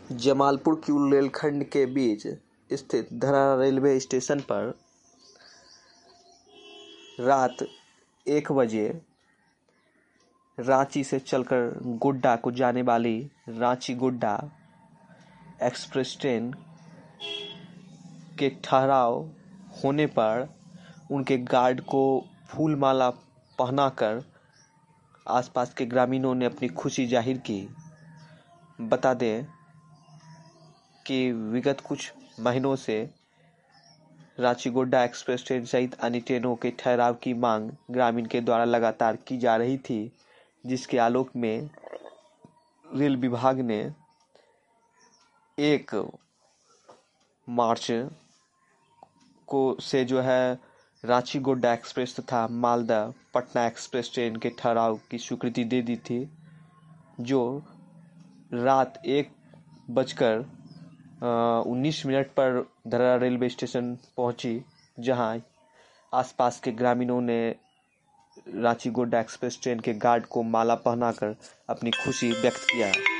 जमालपुर किऊल रेलखंड के बीच स्थित धरारा रेलवे स्टेशन पर रात 1 बजे रांची से चलकर गोड्डा को जाने वाली रांची गोड्डा एक्सप्रेस ट्रेन के ठहराव होने पर उनके गार्ड को फूल माला पहनाकर आसपास के ग्रामीणों ने अपनी खुशी जाहिर की। बता दें कि विगत कुछ महीनों से रांची गोड्डा एक्सप्रेस ट्रेन सहित अन्य ट्रेनों के ठहराव की मांग ग्रामीण के द्वारा लगातार की जा रही थी, जिसके आलोक में रेल विभाग ने 1 मार्च को से रांची गोड्डा एक्सप्रेस तथा मालदा पटना एक्सप्रेस ट्रेन के ठहराव की स्वीकृति दे दी थी, जो रात 1:19 पर धरारा रेलवे स्टेशन पहुंची, जहां आसपास के ग्रामीणों ने रांची गोड्डा एक्सप्रेस ट्रेन के गार्ड को माला पहनाकर अपनी खुशी व्यक्त किया।